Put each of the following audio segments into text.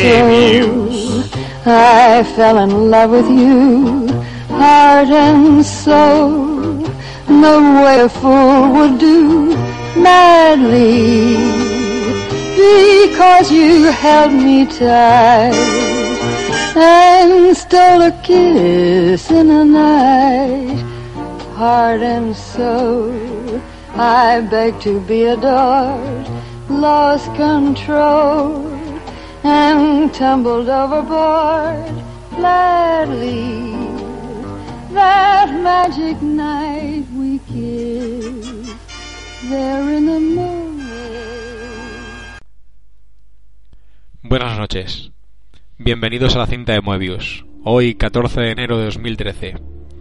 Muse. I fell in love with you, heart and soul, the way a fool would do, madly, because you held me tight and stole a kiss in the night. Heart and soul, I begged to be adored, lost control and tumbled overboard gladly. That magic night we kissed there in the moonlight. Buenas noches. Bienvenidos a la cinta de Moebius. Hoy 14 de enero de 2013.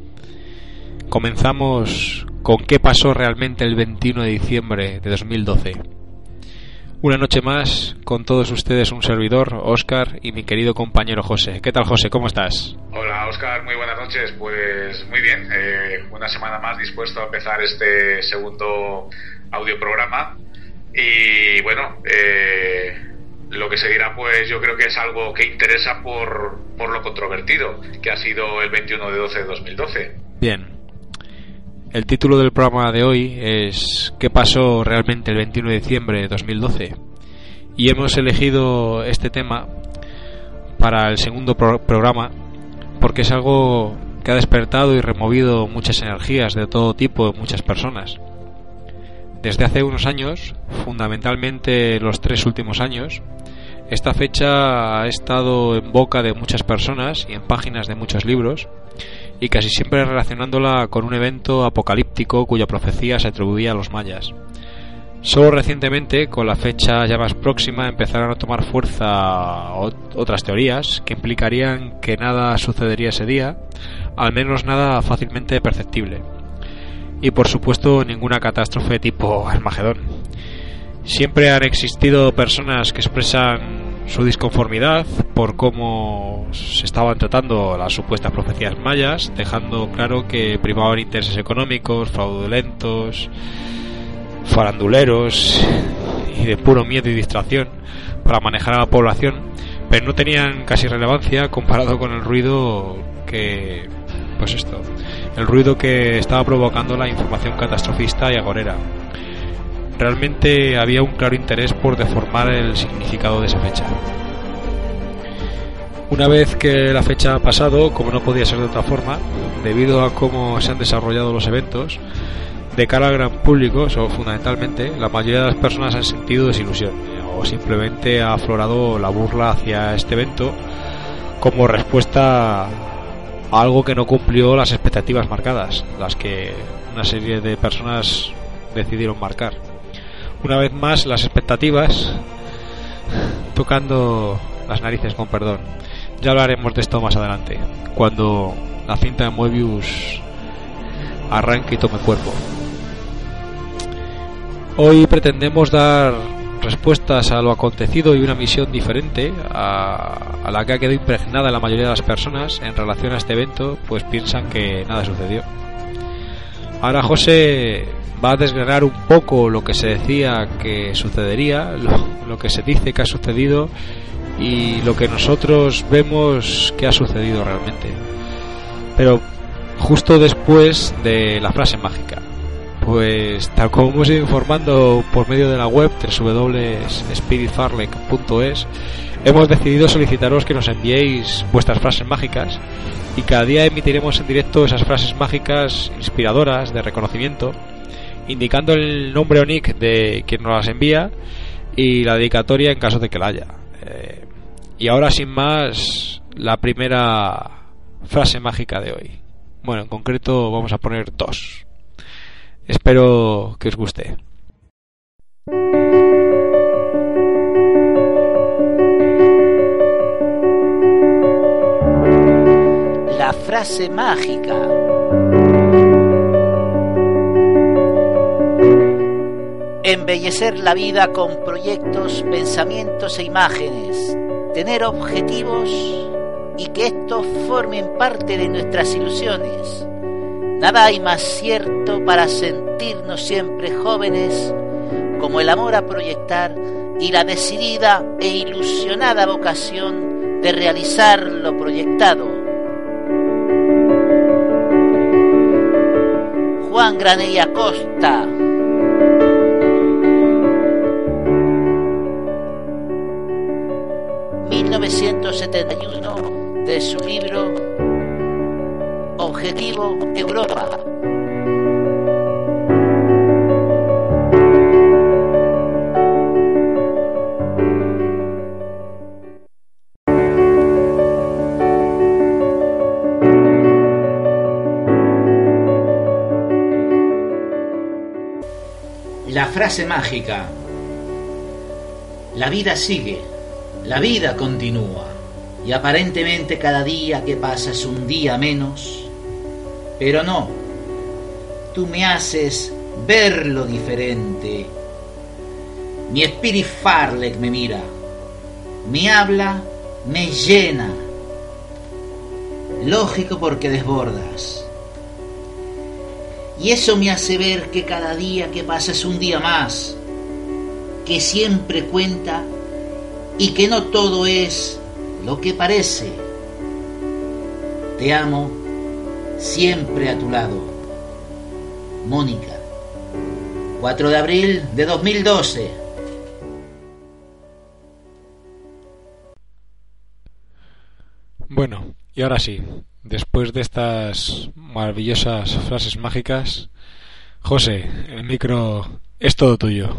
Comenzamos con qué pasó realmente el 21 de diciembre de 2012. Una noche más, con todos ustedes un servidor, Óscar, y mi querido compañero José. ¿Qué tal, José? ¿Cómo estás? Hola, Óscar, muy buenas noches. Pues muy bien, una semana más dispuesto a empezar este segundo audioprograma. Y bueno, lo que seguirá, pues yo creo que es algo que interesa por lo controvertido que ha sido el 21 de 12 de 2012. Bien. El título del programa de hoy es ¿qué pasó realmente el 21 de diciembre de 2012? Y hemos elegido este tema para el segundo programa porque es algo que ha despertado y removido muchas energías de todo tipo en muchas personas. Desde hace unos años, fundamentalmente los 3 últimos años, esta fecha ha estado en boca de muchas personas y en páginas de muchos libros, y casi siempre relacionándola con un evento apocalíptico cuya profecía se atribuía a los mayas. Solo recientemente, con la fecha ya más próxima, empezaron a tomar fuerza otras teorías que implicarían que nada sucedería ese día, al menos nada fácilmente perceptible. Y por supuesto ninguna catástrofe tipo Armagedón. Siempre han existido personas que expresan su disconformidad por cómo se estaban tratando las supuestas profecías mayas, dejando claro que primaban intereses económicos, fraudulentos, faranduleros y de puro miedo y distracción para manejar a la población, pero no tenían casi relevancia comparado con el ruido que, pues esto, el ruido que estaba provocando la información catastrofista y agorera. Realmente había un claro interés por deformar el significado de esa fecha. Una vez que la fecha ha pasado, como no podía ser de otra forma, debido a cómo se han desarrollado los eventos, de cara al gran público, fundamentalmente, la mayoría de las personas han sentido desilusión o simplemente ha aflorado la burla hacia este evento como respuesta a algo que no cumplió las expectativas marcadas, las que una serie de personas decidieron marcar. Una vez más, las expectativas tocando las narices, con perdón. Ya hablaremos de esto más adelante, cuando la cinta de Moebius arranque y tome cuerpo. Hoy pretendemos dar respuestas a lo acontecido y una misión diferente a la que ha quedado impregnada la mayoría de las personas en relación a este evento, pues piensan que nada sucedió. Ahora José va a desgranar un poco lo que se decía que sucedería, lo que se dice que ha sucedido y lo que nosotros vemos que ha sucedido realmente. Pero justo después de la frase mágica. Pues tal como hemos ido informando por medio de la web www.spiritfarlek.es, hemos decidido solicitaros que nos enviéis vuestras frases mágicas y cada día emitiremos en directo esas frases mágicas inspiradoras de reconocimiento, indicando el nombre o nick de quien nos las envía y la dedicatoria en caso de que la haya. Y ahora, sin más, la primera frase mágica de hoy. Bueno, en concreto vamos a poner 2. Espero que os guste. La frase mágica. Embellecer la vida con proyectos, pensamientos e imágenes. Tener objetivos y que estos formen parte de nuestras ilusiones. Nada hay más cierto para sentirnos siempre jóvenes como el amor a proyectar y la decidida e ilusionada vocación de realizar lo proyectado. Juan Granell Acosta. ...1971... de su libro Objetivo Europa. La frase mágica: la vida sigue, la vida continúa, y aparentemente cada día que pasa es un día menos, pero no, tú me haces ver lo diferente. Mi Spirit Farlek me mira, me habla, me llena. Lógico, porque desbordas. Y eso me hace ver que cada día que pasa es un día más, que siempre cuenta y que no todo es lo que parece. Te amo, siempre a tu lado. Mónica, 4 de abril de 2012. Bueno, y ahora sí, después de estas maravillosas frases mágicas, José, el micro es todo tuyo.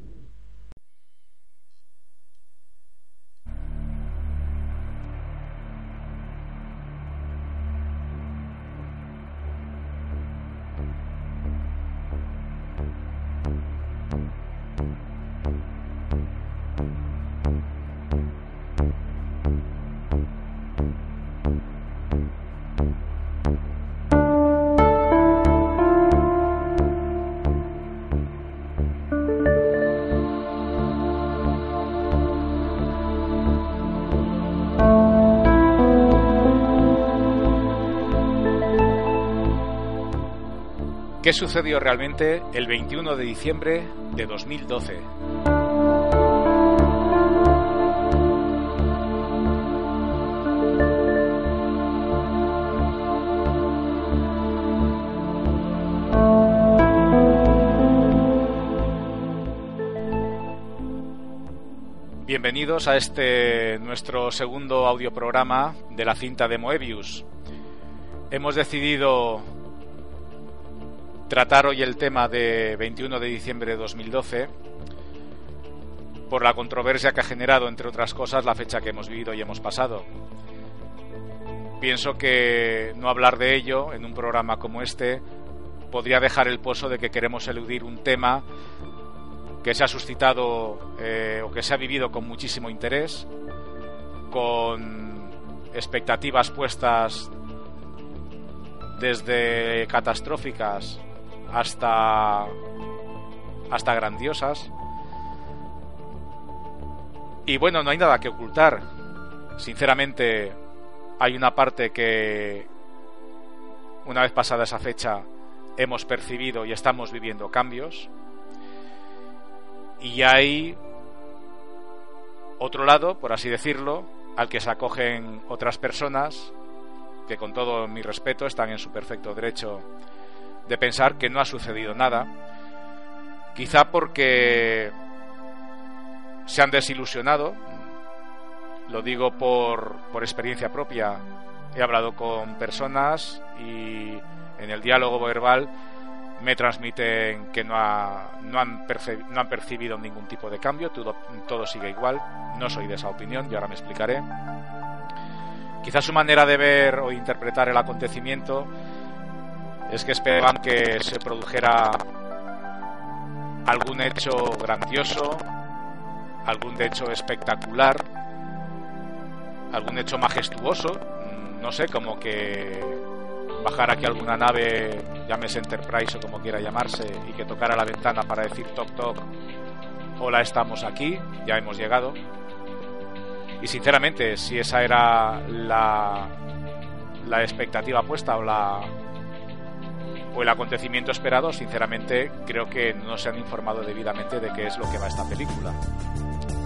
¿Qué sucedió realmente el 21 de diciembre de 2012? Bienvenidos a este nuestro segundo audioprograma de la cinta de Moebius. Hemos decidido tratar hoy el tema de 21 de diciembre de 2012 por la controversia que ha generado, entre otras cosas, la fecha que hemos vivido y hemos pasado. Pienso que no hablar de ello en un programa como este podría dejar el pozo de que queremos eludir un tema que se ha suscitado o que se ha vivido con muchísimo interés, con expectativas puestas desde catastróficas hasta grandiosas. Y bueno, no hay nada que ocultar. Sinceramente, hay una parte que, una vez pasada esa fecha, hemos percibido y estamos viviendo cambios. Y hay otro lado, por así decirlo, al que se acogen otras personas que, con todo mi respeto, están en su perfecto derecho de pensar que no ha sucedido nada, quizá porque se han desilusionado. Lo digo por experiencia propia. He hablado con personas y en el diálogo verbal me transmiten que no han percibido ningún tipo de cambio, todo sigue igual. No soy de esa opinión y ahora me explicaré. Quizás su manera de ver o interpretar el acontecimiento es que esperaban que se produjera algún hecho grandioso, algún hecho espectacular, algún hecho majestuoso, no sé, como que bajara aquí alguna nave, llámese Enterprise o como quiera llamarse, y que tocara la ventana para decir toc toc, hola, estamos aquí, ya hemos llegado. Y sinceramente, si esa era la expectativa puesta o el acontecimiento esperado, sinceramente creo que no se han informado debidamente de qué es lo que va esta película.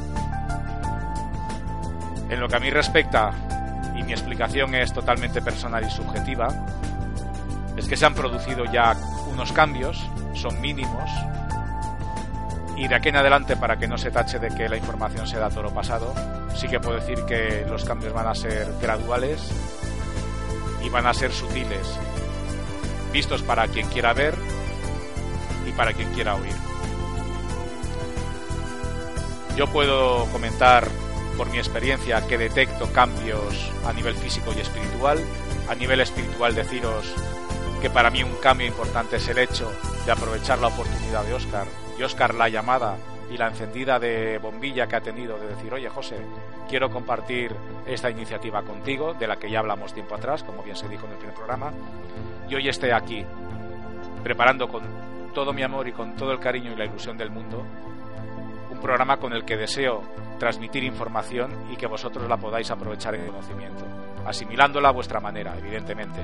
En lo que a mí respecta, y mi explicación es totalmente personal y subjetiva, es que se han producido ya unos cambios, son mínimos, y de aquí en adelante, para que no se tache de que la información sea toro pasado, sí que puedo decir que los cambios van a ser graduales y van a ser sutiles, vistos para quien quiera ver y para quien quiera oír. Yo puedo comentar por mi experiencia que detecto cambios a nivel físico y espiritual. A nivel espiritual, deciros que para mí un cambio importante es el hecho de aprovechar la oportunidad de Óscar, y Óscar la llamada y la encendida de bombilla que ha tenido de decir: oye, José, quiero compartir esta iniciativa contigo, de la que ya hablamos tiempo atrás, como bien se dijo en el primer programa, y hoy esté aquí preparando con todo mi amor y con todo el cariño y la ilusión del mundo un programa con el que deseo transmitir información y que vosotros la podáis aprovechar en conocimiento, asimilándola a vuestra manera, evidentemente.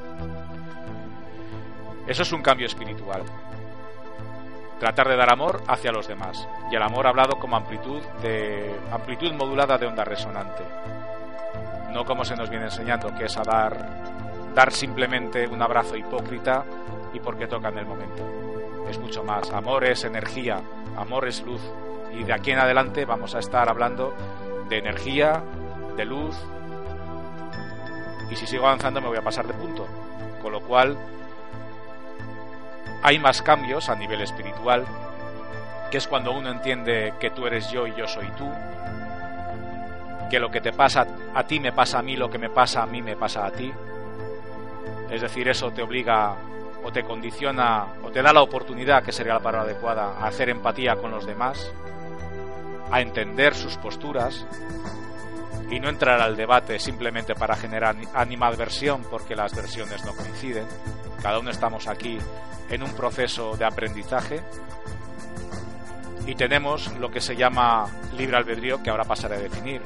Eso es un cambio espiritual. Tratar de dar amor hacia los demás, y el amor hablado como amplitud modulada de onda resonante, no como se nos viene enseñando, que es a dar simplemente un abrazo hipócrita y porque toca en el momento. Es mucho más. Amor es energía, amor es luz, y de aquí en adelante vamos a estar hablando de energía, de luz, y si sigo avanzando me voy a pasar de punto, con lo cual hay más cambios a nivel espiritual, que es cuando uno entiende que tú eres yo y yo soy tú, que lo que te pasa a ti me pasa a mí, lo que me pasa a mí me pasa a ti. Es decir, eso te obliga o te condiciona o te da la oportunidad, que sería la palabra adecuada, a hacer empatía con los demás, a entender sus posturas y no entrar al debate simplemente para generar animadversión, porque las versiones no coinciden. Cada uno estamos aquí en un proceso de aprendizaje y tenemos lo que se llama libre albedrío, que ahora pasaré a definir.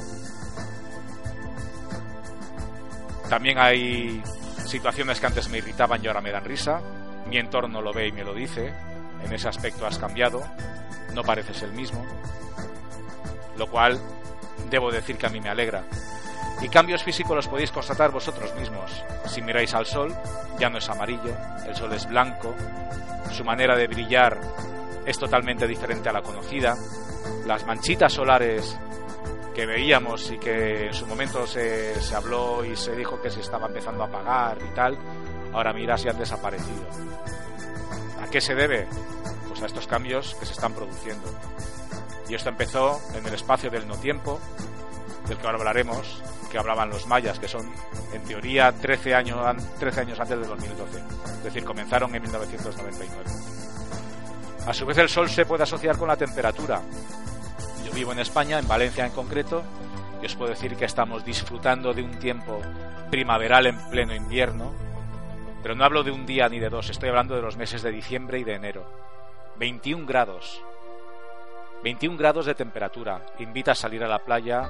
También hay situaciones que antes me irritaban y ahora me dan risa. Mi entorno lo ve y me lo dice: en ese aspecto has cambiado, no pareces el mismo, lo cual debo decir que a mí me alegra. Y cambios físicos los podéis constatar vosotros mismos. Si miráis al sol, ya no es amarillo, el sol es blanco, su manera de brillar es totalmente diferente a la conocida. Las manchitas solares que veíamos y que en su momento se habló y se dijo que se estaba empezando a apagar y tal, ahora mira, si han desaparecido. ¿A qué se debe? Pues a estos cambios que se están produciendo. Y esto empezó en el espacio del no tiempo, del que ahora hablaremos, que hablaban los mayas, que son en teoría 13 años antes del 2012, es decir, comenzaron en 1999. A su vez, el sol se puede asociar con la temperatura. Yo vivo en España, en Valencia en concreto, y os puedo decir que estamos disfrutando de un tiempo primaveral en pleno invierno, pero no hablo de un día ni de dos, estoy hablando de los meses de diciembre y de enero. 21 grados. 21 grados de temperatura. Invita a salir a la playa,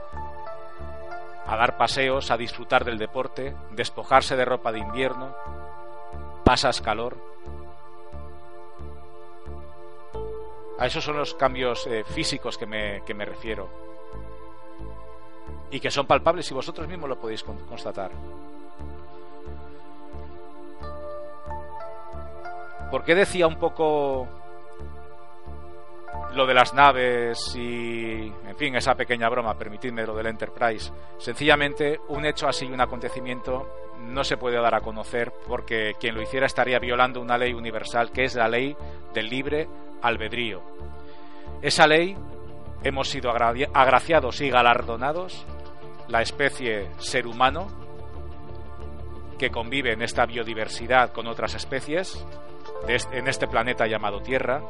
a dar paseos, a disfrutar del deporte, despojarse de ropa de invierno, pasas calor. A esos son los cambios físicos que me refiero, y que son palpables y vosotros mismos lo podéis constatar. ¿Por qué decía un poco lo de las naves y, en fin, esa pequeña broma, permitidme lo del Enterprise? Sencillamente, un hecho así, un acontecimiento, no se puede dar a conocer porque quien lo hiciera estaría violando una ley universal, que es la ley del libre albedrío. Esa ley hemos sido agraciados y galardonados, la especie ser humano, que convive en esta biodiversidad con otras especies, en este planeta llamado Tierra.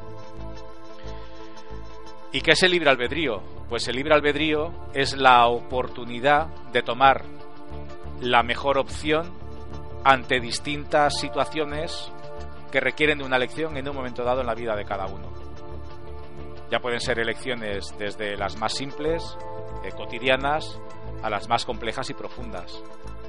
¿Y qué es el libre albedrío? Pues el libre albedrío es la oportunidad de tomar la mejor opción ante distintas situaciones que requieren de una elección en un momento dado en la vida de cada uno. Ya pueden ser elecciones desde las más simples, cotidianas, a las más complejas y profundas.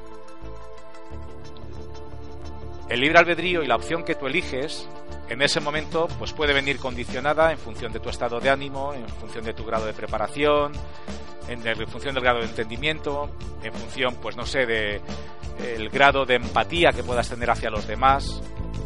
El libre albedrío y la opción que tú eliges en ese momento pues puede venir condicionada en función de tu estado de ánimo, en función de tu grado de preparación, en función del grado de entendimiento, en función, pues no sé, de el grado de empatía que puedas tener hacia los demás.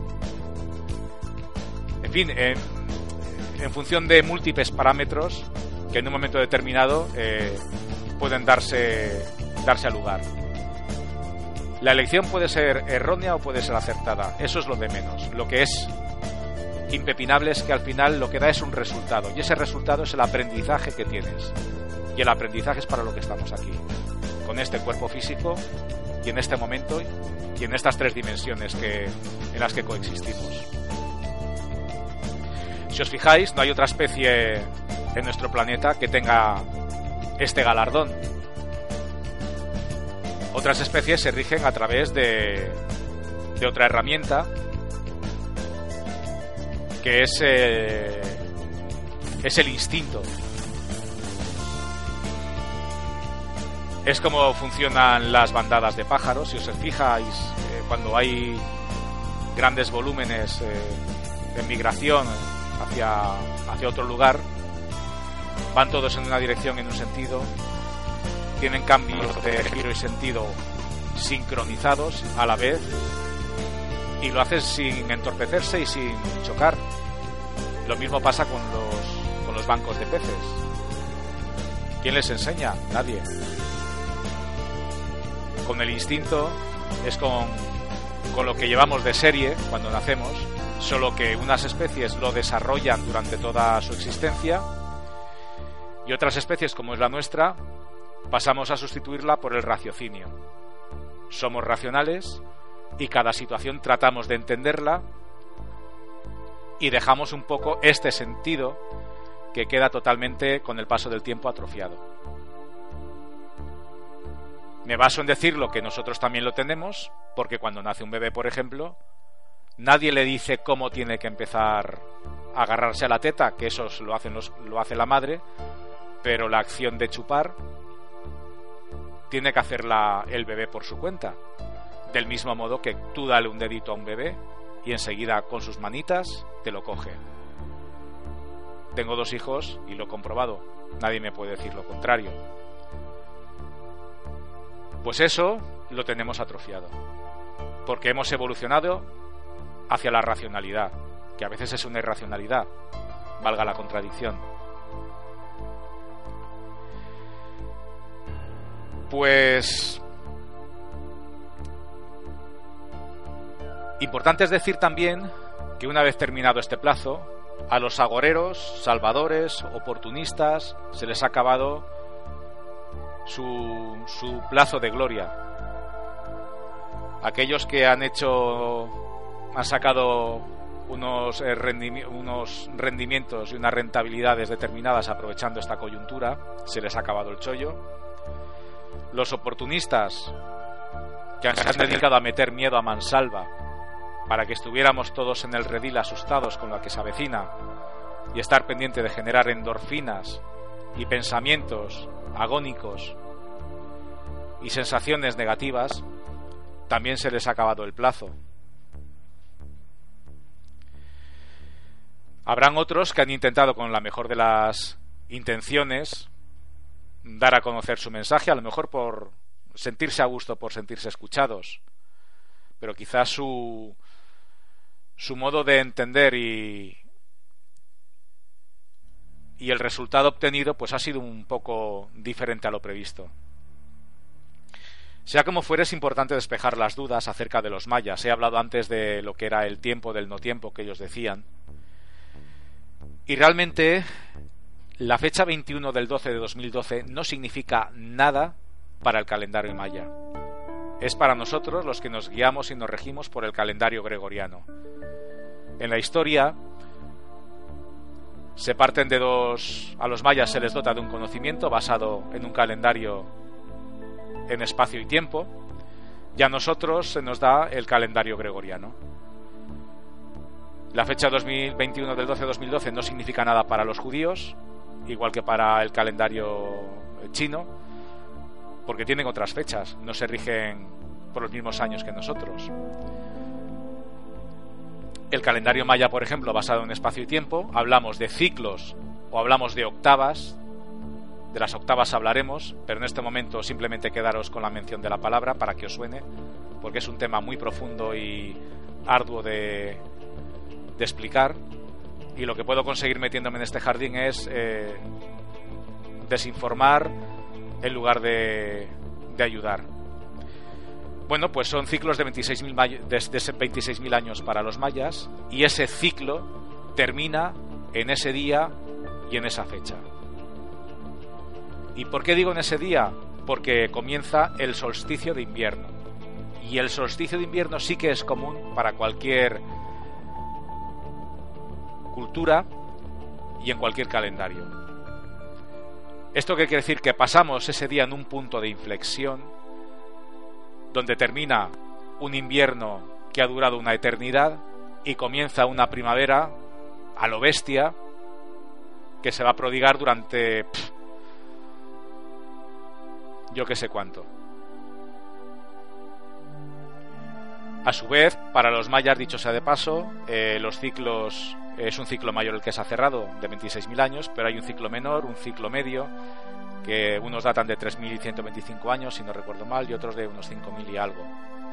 En fin, en función de múltiples parámetros que en un momento determinado pueden darse al lugar. La elección puede ser errónea o puede ser acertada, eso es lo de menos. Lo que es impepinable es que al final lo que da es un resultado, y ese resultado es el aprendizaje que tienes, y el aprendizaje es para lo que estamos aquí, con este cuerpo físico y en este momento y en estas tres dimensiones en las que coexistimos. Si os fijáis, no hay otra especie en nuestro planeta que tenga este galardón. Otras especies se rigen a través de otra herramienta, que es el instinto. Es como funcionan las bandadas de pájaros. Si os fijáis, cuando hay grandes volúmenes de migración hacia otro lugar, van todos en una dirección, en un sentido, tienen cambios de giro y sentido sincronizados a la vez, y lo hacen sin entorpecerse y sin chocar. Lo mismo pasa con los bancos de peces. ¿Quién les enseña? Nadie. Con el instinto es con lo que llevamos de serie cuando nacemos, solo que unas especies lo desarrollan durante toda su existencia y otras especies, como es la nuestra, pasamos a sustituirla por el raciocinio. Somos racionales y cada situación tratamos de entenderla y dejamos un poco este sentido que queda totalmente con el paso del tiempo atrofiado. Me baso en decirlo que nosotros también lo tenemos, porque cuando nace un bebé, por ejemplo, nadie le dice cómo tiene que empezar a agarrarse a la teta, que eso lo hace la madre, pero la acción de chupar tiene que hacerla el bebé por su cuenta. Del mismo modo que tú dale un dedito a un bebé y enseguida con sus manitas te lo coge. Tengo 2 hijos y lo he comprobado. Nadie me puede decir lo contrario. Pues eso lo tenemos atrofiado, porque hemos evolucionado hacia la racionalidad, que a veces es una irracionalidad, valga la contradicción. Pues importante es decir también que una vez terminado este plazo, a los agoreros, salvadores, oportunistas, se les ha acabado su plazo de gloria. Aquellos que han sacado unos rendimientos y unas rentabilidades determinadas aprovechando esta coyuntura, se les ha acabado el chollo. Los oportunistas que se han dedicado a meter miedo a mansalva para que estuviéramos todos en el redil asustados con lo que se avecina y estar pendiente de generar endorfinas y pensamientos agónicos y sensaciones negativas, también se les ha acabado el plazo. Habrán otros que han intentado con la mejor de las intenciones dar a conocer su mensaje, a lo mejor por sentirse a gusto, por sentirse escuchados, pero quizás su modo de entender y el resultado obtenido pues ha sido un poco diferente a lo previsto. Sea como fuere, es importante despejar las dudas acerca de los mayas. He hablado antes de lo que era el tiempo del no tiempo que ellos decían, y realmente la fecha 21 del 12 de 2012 no significa nada para el calendario maya. Es para nosotros los que nos guiamos y nos regimos por el calendario gregoriano. En la historia se parten de a los mayas se les dota de un conocimiento basado en un calendario en espacio y tiempo, y a nosotros se nos da el calendario gregoriano. La fecha 2021 del 12 de 2012 no significa nada para los judíos, igual que para el calendario chino, porque tienen otras fechas, no se rigen por los mismos años que nosotros. El calendario maya, por ejemplo, basado en espacio y tiempo, hablamos de ciclos o hablamos de octavas De las octavas hablaremos, pero en este momento simplemente quedaros con la mención de la palabra para que os suene, porque es un tema muy profundo y arduo de explicar, y lo que puedo conseguir metiéndome en este jardín es desinformar en lugar de ayudar. Bueno, pues son ciclos de 26.000 años para los mayas, y ese ciclo termina en ese día y en esa fecha. ¿Y por qué digo en ese día? Porque comienza el solsticio de invierno, y el solsticio de invierno sí que es común para cualquier cultura y en cualquier calendario. ¿Esto qué quiere decir? Que pasamos ese día en un punto de inflexión donde termina un invierno que ha durado una eternidad y comienza una primavera a lo bestia que se va a prodigar durante yo que sé cuánto. A su vez, para los mayas, dicho sea de paso, los ciclos, es un ciclo mayor el que se ha cerrado, de 26.000 años, pero hay un ciclo menor, un ciclo medio, que unos datan de 3.125 años, si no recuerdo mal, y otros de unos 5.000 y algo.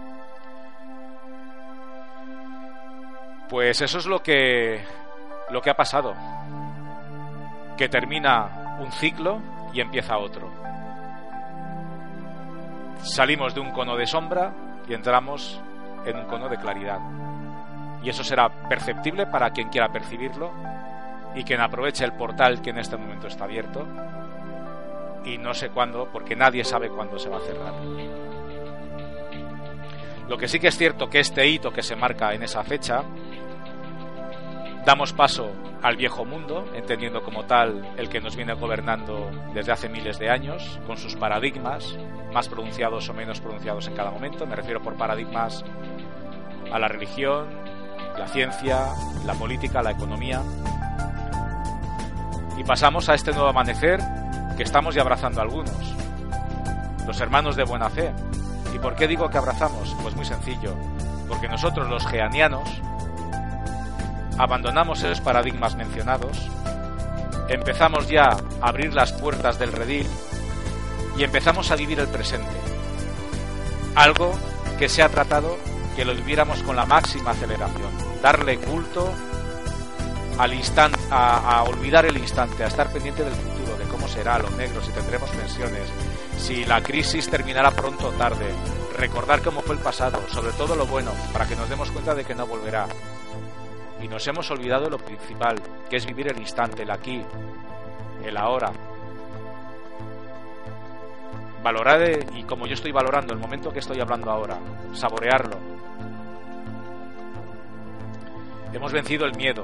Pues eso es lo que ha pasado, que termina un ciclo y empieza otro. Salimos de un cono de sombra y entramos en un cono de claridad, y eso será perceptible para quien quiera percibirlo y quien aproveche el portal que en este momento está abierto, y no sé cuándo, porque nadie sabe cuándo se va a cerrar. Lo que sí que es cierto, que este hito que se marca en esa fecha, damos paso al viejo mundo, entendiendo como tal el que nos viene gobernando desde hace miles de años, con sus paradigmas, más pronunciados o menos pronunciados en cada momento. Me refiero por paradigmas a la religión, la ciencia, la política, la economía. Y pasamos a este nuevo amanecer que estamos ya abrazando algunos, los hermanos de buena fe. ¿Y por qué digo que abrazamos? Pues muy sencillo, porque nosotros los geanianos abandonamos esos paradigmas mencionados, empezamos ya a abrir las puertas del redil y empezamos a vivir el presente, algo que se ha tratado que lo viviéramos con la máxima aceleración, darle culto al instante, a olvidar el instante, a estar pendiente del futuro, de cómo será, lo negro, si tendremos pensiones, si la crisis terminará pronto o tarde, recordar cómo fue el pasado, sobre todo lo bueno, para que nos demos cuenta de que no volverá. Y nos hemos olvidado de lo principal, que es vivir el instante, el aquí, el ahora. Valorar, y como yo estoy valorando el momento que estoy hablando ahora, saborearlo. Hemos vencido el miedo.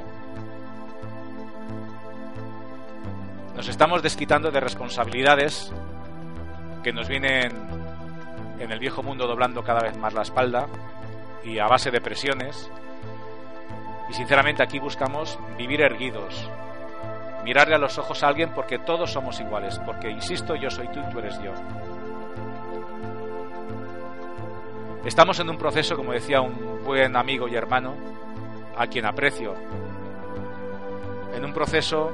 Nos estamos desquitando de responsabilidades que nos vienen en el viejo mundo doblando cada vez más la espalda, y a base de presiones. Y sinceramente aquí buscamos vivir erguidos, mirarle a los ojos a alguien, porque todos somos iguales, porque, insisto, yo soy tú y tú eres yo. Estamos en un proceso, como decía un buen amigo y hermano, a quien aprecio, en un proceso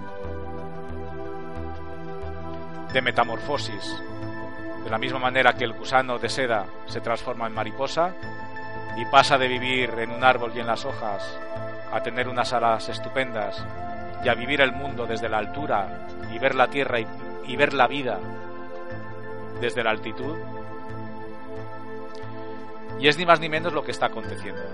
de metamorfosis, de la misma manera que el gusano de seda se transforma en mariposa y pasa de vivir en un árbol y en las hojas a tener unas alas estupendas y a vivir el mundo desde la altura y ver la tierra y ver la vida desde la altitud. Y es ni más ni menos lo que está aconteciendo.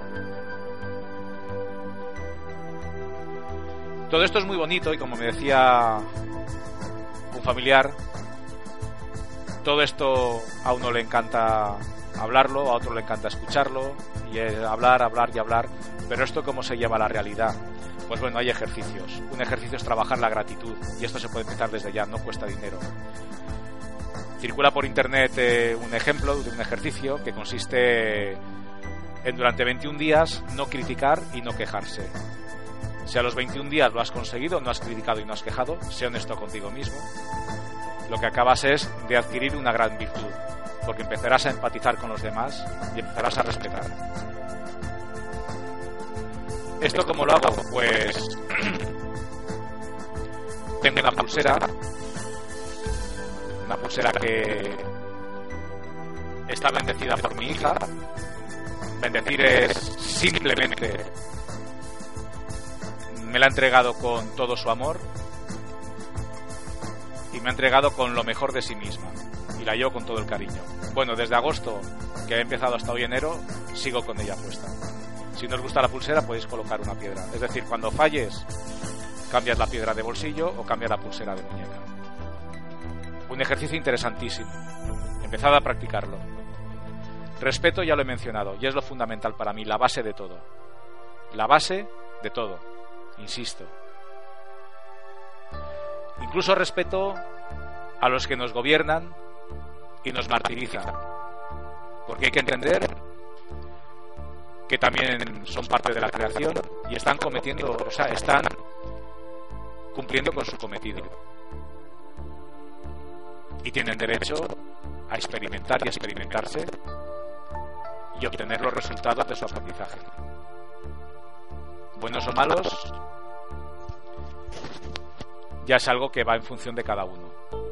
Todo esto es muy bonito, y como me decía un familiar, todo esto a uno le encanta hablarlo, a otro le encanta escucharlo, y hablar, pero esto ¿cómo se lleva a la realidad? Pues bueno, hay ejercicios. Un ejercicio es trabajar la gratitud, y esto se puede empezar desde ya, no cuesta dinero. Circula por internet un ejemplo de un ejercicio que consiste en, durante 21 días, no criticar y no quejarse. Si a los 21 días lo has conseguido, no has criticado y no has quejado, sé honesto contigo mismo, lo que acabas es de adquirir una gran virtud, porque empezarás a empatizar con los demás y empezarás a respetar. ¿Esto cómo lo hago? Pues tengo una pulsera Una pulsera que está bendecida por mi hija. Bendecir es simplemente, me la ha entregado con todo su amor y me ha entregado con lo mejor de sí misma, y la llevo con todo el cariño. Bueno, desde agosto, que he empezado, hasta hoy enero, sigo con ella puesta. Si no os gusta la pulsera, podéis colocar una piedra. Es decir, cuando falles, cambias la piedra de bolsillo o cambias la pulsera de muñeca. Un ejercicio interesantísimo. Empezad a practicarlo. Respeto, ya lo he mencionado, y es lo fundamental para mí, la base de todo. La base de todo, insisto. Incluso respeto a los que nos gobiernan y nos martirizan, porque hay que entender que también son parte de la creación y están cometiendo, o sea, están cumpliendo con su cometido y tienen derecho a experimentar y a experimentarse y obtener los resultados de su aprendizaje, buenos o malos. Ya es algo que va en función de cada uno.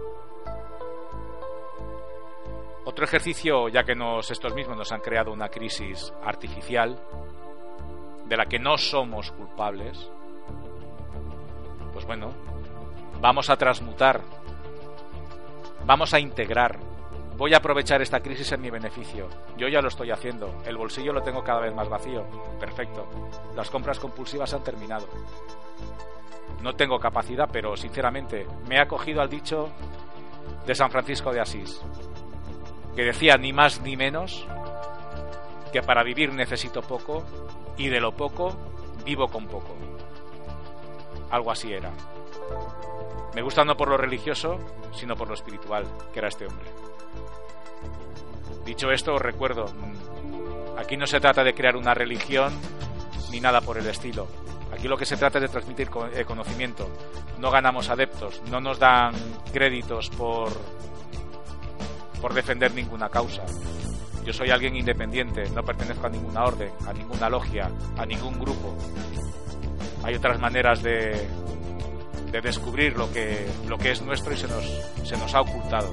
Otro ejercicio, ya que estos mismos nos han creado una crisis artificial de la que no somos culpables, pues bueno, vamos a transmutar, vamos a integrar. Voy a aprovechar esta crisis en mi beneficio. Yo ya lo estoy haciendo. El bolsillo lo tengo cada vez más vacío. Perfecto. Las compras compulsivas han terminado. No tengo capacidad, pero sinceramente me he acogido al dicho de San Francisco de Asís, que decía ni más ni menos que para vivir necesito poco y de lo poco vivo con poco. Algo así era. Me gusta no por lo religioso, sino por lo espiritual, que era este hombre. Dicho esto, os recuerdo, aquí no se trata de crear una religión ni nada por el estilo. Aquí lo que se trata es de transmitir conocimiento. No ganamos adeptos, no nos dan créditos por defender ninguna causa. Yo soy alguien independiente, no pertenezco a ninguna orden, a ninguna logia, a ningún grupo. Hay otras maneras de descubrir lo que es nuestro y se nos ha ocultado.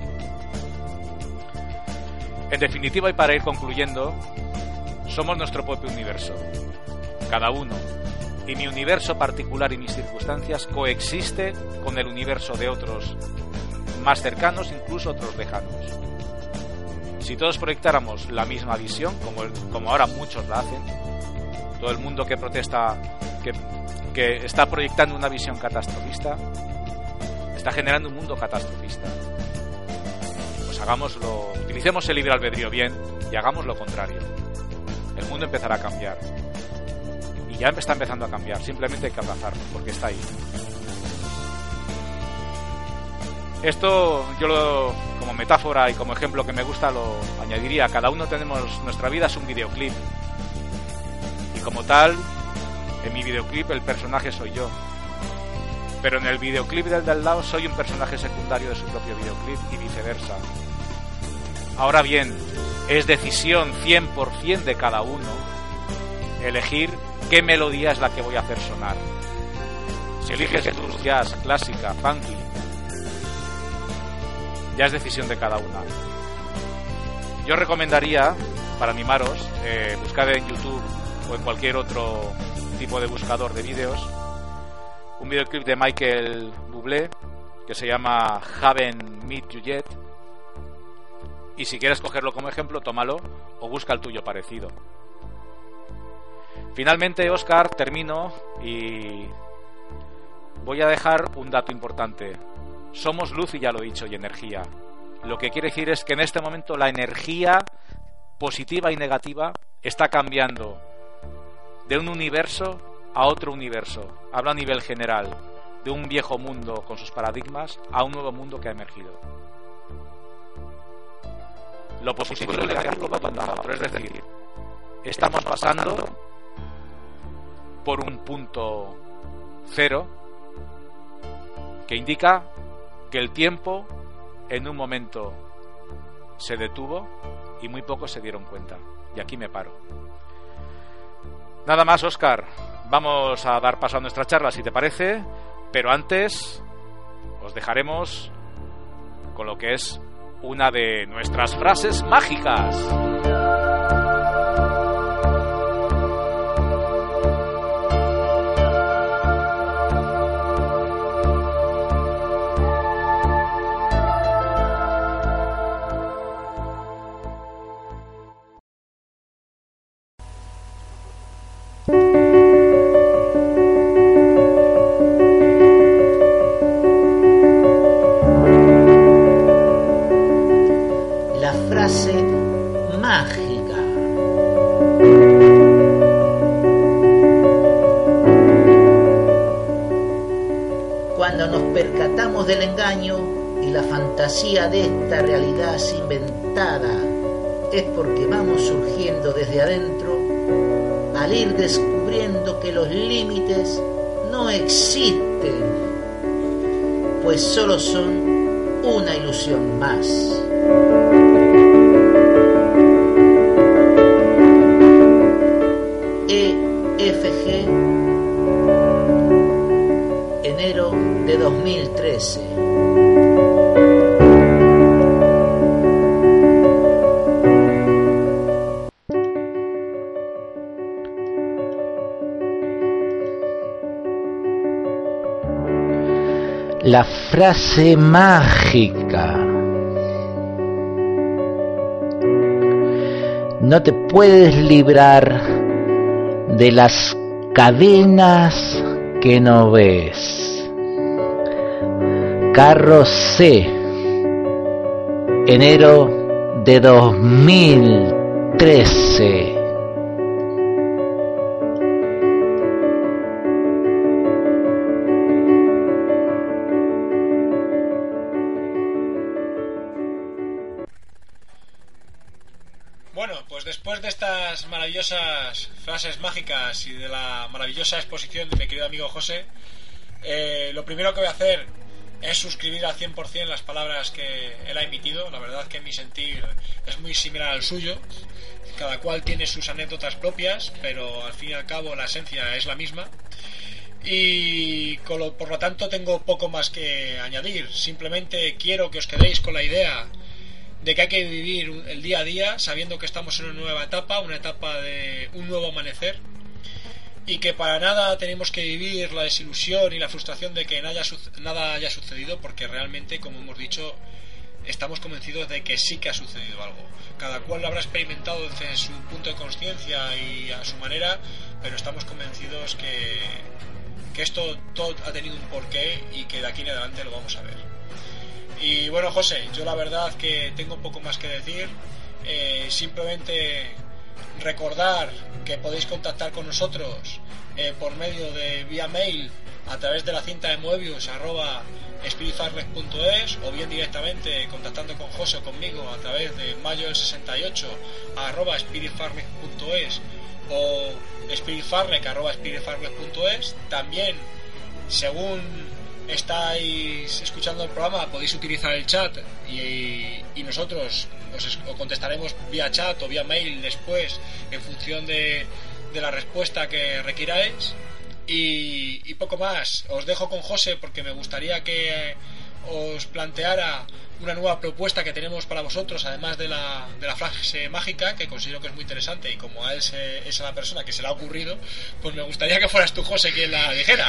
En definitiva, y para ir concluyendo, somos nuestro propio universo, cada uno, y mi universo particular y mis circunstancias coexiste con el universo de otros más cercanos, incluso otros lejanos. Si todos proyectáramos la misma visión, como ahora muchos la hacen, todo el mundo que protesta, que está proyectando una visión catastrofista, está generando un mundo catastrofista. Pues hagámoslo, utilicemos el libre albedrío bien y hagamos lo contrario. El mundo empezará a cambiar. Y ya está empezando a cambiar, simplemente hay que abrazarlo, porque está ahí. Esto yo como metáfora y como ejemplo que me gusta lo añadiría. Cada uno nuestra vida es un videoclip. Y como tal, en mi videoclip el personaje soy yo. Pero en el videoclip del de al lado soy un personaje secundario de su propio videoclip y viceversa. Ahora bien, es decisión 100% de cada uno elegir qué melodía es la que voy a hacer sonar. Si eliges blues, jazz, clásica, funky, ya es decisión de cada una. Yo recomendaría, para animaros, buscad en YouTube o en cualquier otro tipo de buscador de vídeos un videoclip de Michael Bublé que se llama Haven't Met You Yet, y si quieres cogerlo como ejemplo, tómalo o busca el tuyo parecido. Finalmente, Óscar, termino y voy a dejar un dato importante. Somos luz, y ya lo he dicho, y energía. Lo que quiere decir es que en este momento la energía positiva y negativa está cambiando de un universo a otro universo. Hablo a nivel general, de un viejo mundo con sus paradigmas a un nuevo mundo que ha emergido. Lo positivo y lo negativo va a otro, es decir, estamos pasando por un punto cero que indica que el tiempo en un momento se detuvo y muy pocos se dieron cuenta. Y aquí me paro. Nada más, Óscar. Vamos a dar paso a nuestra charla, si te parece, pero antes os dejaremos con lo que es una de nuestras frases mágicas. Del engaño y la fantasía de esta realidad inventada es porque vamos surgiendo desde adentro al ir descubriendo que los límites no existen, pues solo son una ilusión más. EFG, enero de 2013. La frase mágica. No te puedes librar de las cadenas que no ves. Carros C, enero de 2013. Bueno, pues después de estas maravillosas frases mágicas y de la maravillosa exposición de mi querido amigo José, lo primero que voy a hacer es suscribir al 100% las palabras que él ha emitido. La verdad que mi sentir es muy similar al suyo. Cada cual tiene sus anécdotas propias, pero al fin y al cabo la esencia es la misma. Y por lo tanto tengo poco más que añadir. Simplemente quiero que os quedéis con la idea de que hay que vivir el día a día sabiendo que estamos en una nueva etapa, una etapa de un nuevo amanecer, y que para nada tenemos que vivir la desilusión y la frustración de que nada haya sucedido, porque realmente, como hemos dicho, estamos convencidos de que sí que ha sucedido algo. Cada cual lo habrá experimentado desde su punto de conciencia y a su manera, pero estamos convencidos que esto todo ha tenido un porqué y que de aquí en adelante lo vamos a ver. Y bueno, José, yo la verdad que tengo poco más que decir. Simplemente recordar que podéis contactar con nosotros por medio de vía mail a través de la cinta de Moebius @spiritfarmers.es, o bien directamente contactando con José o conmigo a través de mayo68 @spiritfarmers.es o spiritfarmers@spiritfarmers.es. También, según estáis escuchando el programa, podéis utilizar el chat y nosotros os contestaremos vía chat o vía mail después en función de la respuesta que requiráis. Y poco más. Os dejo con José porque me gustaría que os planteara una nueva propuesta que tenemos para vosotros, además de la frase mágica, que considero que es muy interesante, y como a él es a la persona que se le ha ocurrido, pues me gustaría que fueras tú, José, quien la dijera.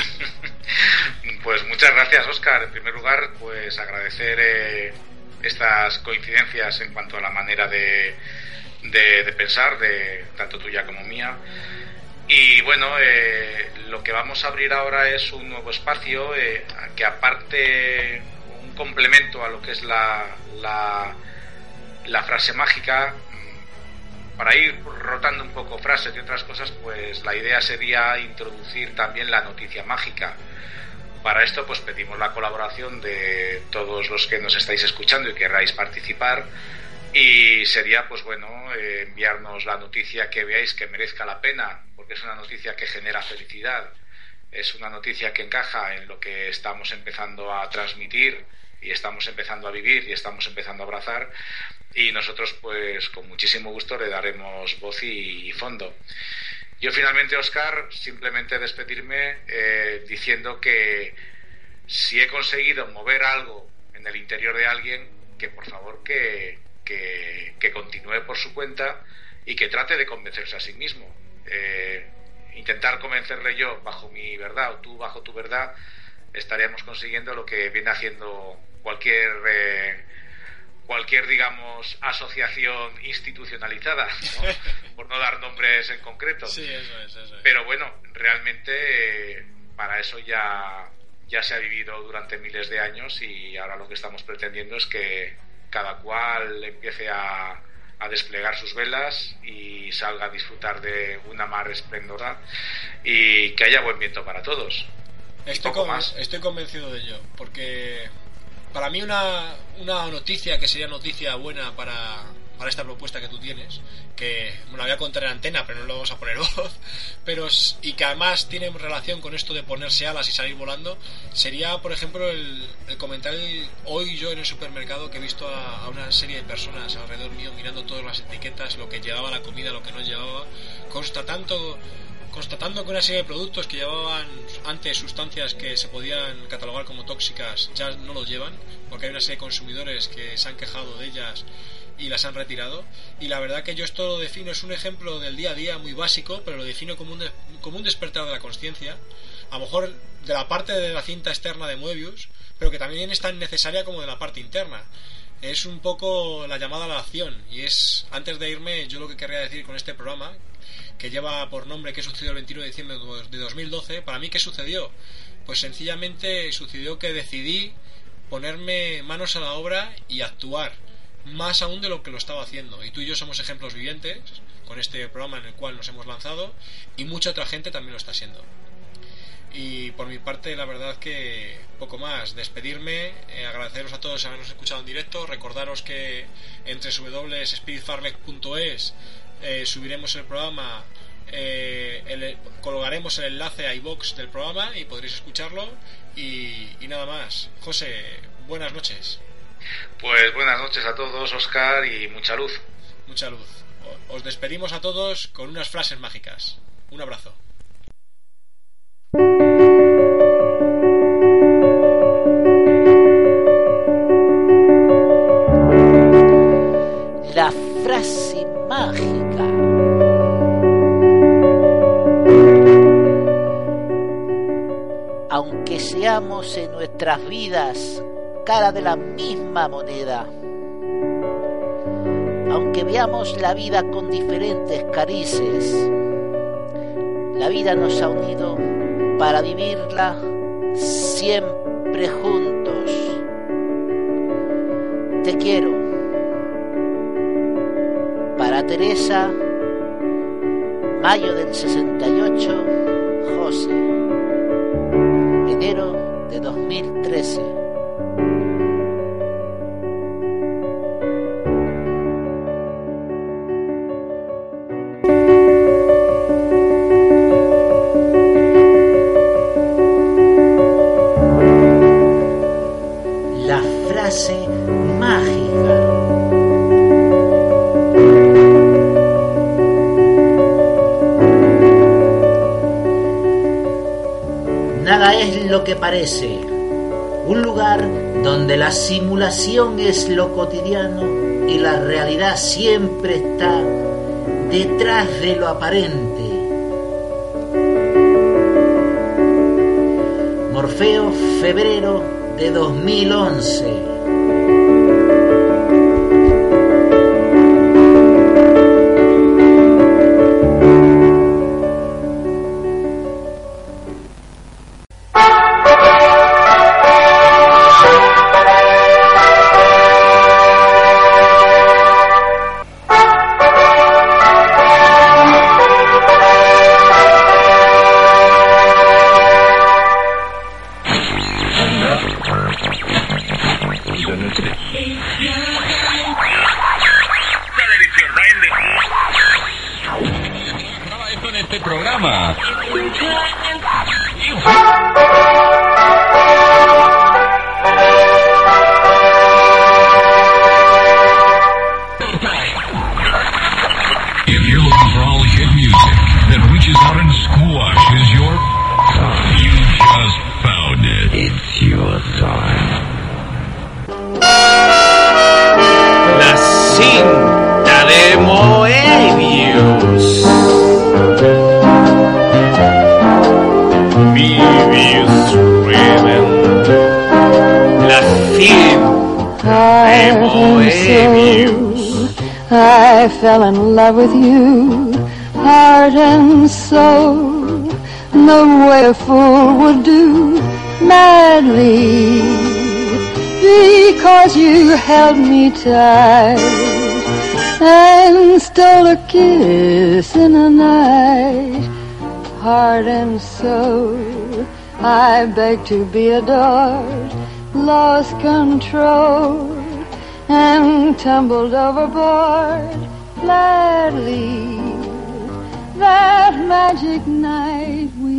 Pues muchas gracias, Óscar. En primer lugar, pues agradecer estas coincidencias en cuanto a la manera de pensar, de tanto tuya como mía. Y bueno, lo que vamos a abrir ahora es un nuevo espacio que, aparte, un complemento a lo que es la frase mágica, para ir rotando un poco frases y otras cosas, pues la idea sería introducir también la noticia mágica. Para esto pues pedimos la colaboración de todos los que nos estáis escuchando y querráis participar, y sería pues bueno, enviarnos la noticia que veáis que merezca la pena, porque es una noticia que genera felicidad, es una noticia que encaja en lo que estamos empezando a transmitir y estamos empezando a vivir y estamos empezando a abrazar, y nosotros pues con muchísimo gusto le daremos voz y fondo. Yo finalmente, Óscar, simplemente despedirme diciendo que si he conseguido mover algo en en el interior de alguien que por favor que continúe por su cuenta y que trate de convencerse a sí mismo. Intentar convencerle yo bajo mi verdad o tú bajo tu verdad, estaríamos consiguiendo lo que viene haciendo cualquier digamos asociación institucionalizada, ¿no? Por no dar nombres en concreto. Sí, eso es. Pero bueno, realmente para eso ya se ha vivido durante miles de años, y ahora lo que estamos pretendiendo es que cada cual empiece a desplegar sus velas y salga a disfrutar de una mar esplendorosa y que haya buen viento para todos. Estoy convencido de ello, porque para mí una noticia que sería noticia buena para esta propuesta que tú tienes, que la voy a contar en antena, pero no lo vamos a poner voz, y que además tiene relación con esto de ponerse alas y salir volando, sería, por ejemplo, el comentar hoy yo en el supermercado que he visto a una serie de personas alrededor mío mirando todas las etiquetas, lo que llevaba la comida, lo que no llevaba, constatando que una serie de productos que llevaban antes sustancias que se podían catalogar como tóxicas ya no lo llevan, porque hay una serie de consumidores que se han quejado de ellas y las han retirado. Y la verdad que yo esto lo defino, es un ejemplo del día a día muy básico, pero lo defino como un despertar de la consciencia, a lo mejor de la parte de la cinta externa de Moebius, pero que también es tan necesaria como de la parte interna. Es un poco la llamada a la acción, y es, antes de irme, yo lo que querría decir con este programa, que lleva por nombre ¿Qué sucedió el 21 de diciembre de 2012? Para mí, ¿qué sucedió? Pues sencillamente sucedió que decidí ponerme manos a la obra y actuar, más aún de lo que lo estaba haciendo. Y tú y yo somos ejemplos vivientes con este programa en el cual nos hemos lanzado, y mucha otra gente también lo está haciendo. Y por mi parte, la verdad que poco más. Despedirme, agradeceros a todos habernos escuchado en directo, recordaros que entre www.spiritfarlek.es subiremos el programa, colocaremos el enlace a iVoox del programa y podréis escucharlo, y nada más. José, buenas noches. Pues buenas noches a todos, Óscar, y mucha luz. Mucha luz. Os despedimos a todos con unas frases mágicas. Un abrazo. La frase mágica. Aunque seamos en nuestras vidas cara de la misma moneda, aunque veamos la vida con diferentes carices, la vida nos ha unido para vivirla siempre juntos. Te quiero. Para Teresa, mayo del 68, José, enero de 2013. Lo que parece, un lugar donde la simulación es lo cotidiano y la realidad siempre está detrás de lo aparente. Morfeo, febrero de 2011. and soul. I fell in love with you, heart and soul, the way a fool would do, madly, because you held me tight and stole a kiss in the night. Heart and soul, I begged to be adored, lost control, and tumbled overboard gladly. That magic night we